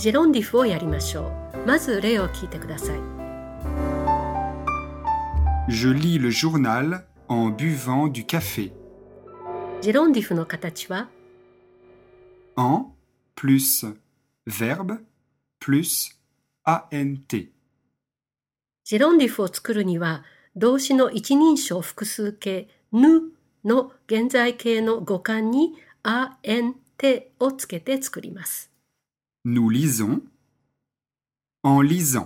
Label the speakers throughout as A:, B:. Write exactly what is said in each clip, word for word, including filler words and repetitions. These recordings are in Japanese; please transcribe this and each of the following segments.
A: ジェロンディフをやりましょう。まず例を聞いてください。
B: Je lis le journal en buvant du café.
A: ジェロンディフの形は
B: En plus verbe plus ant.
A: ジェロンディフを作るには動詞の一人称複数形ぬの現在形の語感に ant をつけて作ります。
B: Nous lisons en lisant.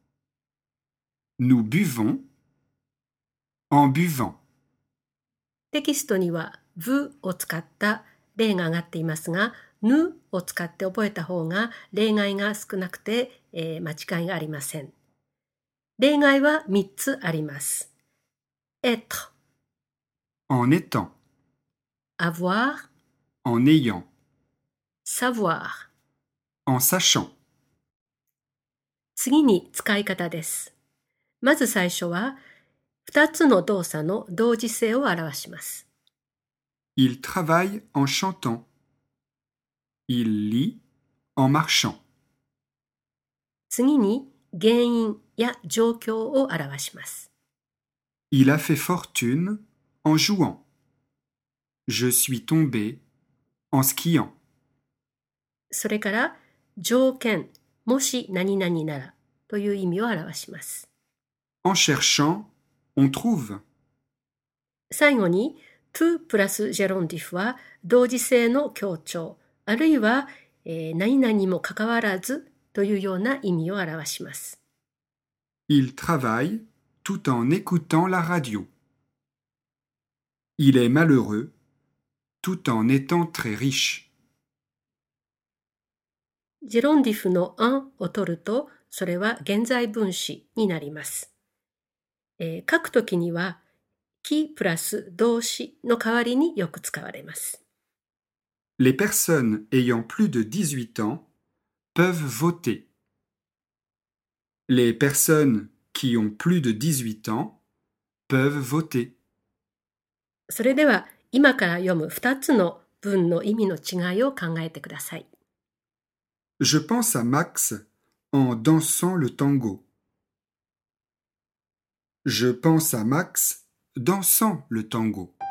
B: Nous buvons en buvant.
A: テキストには v を使った例が上がっていますが、ぬを使って覚えた方が例外が少なくて、えー、間違いがありません。例外はみっつあります。être,
B: En étant,
A: avoir,
B: en ayant,
A: savoir。
B: en sachant.
A: 次に使い方です。まず最初はふたつの動作の同時性を表します。
B: Il travaille en chantant. Il lit en marchant.
A: 次に原因や状況を表します。
B: Il a fait fortune en jouant. Je suis tombé en skiant.
A: それから条件、もし何々ならという意味を表します。
B: En cherchant, on trouve.
A: 最後に to プラスジェロンディフは同時性の強調、あるいは、えー、何々にもかかわらずというような意味を表します。
B: Il travaille tout en écoutant la radio. Il est malheureux tout en étant très riche.
A: ジェロンディフの en を取ると、それは現在分詞になります。えー、書くときには、qui プラス動詞の代わりによく使われます。
B: Les personnes ayant plus de dix-huit ans peuvent voter. Les personnes qui ont plus de dix-huit ans peuvent voter.
A: それでは、今から読むふたつの文の意味の違いを考えてください。
B: Je pense à Max en dansant le tango. Je pense à Max dansant le tango.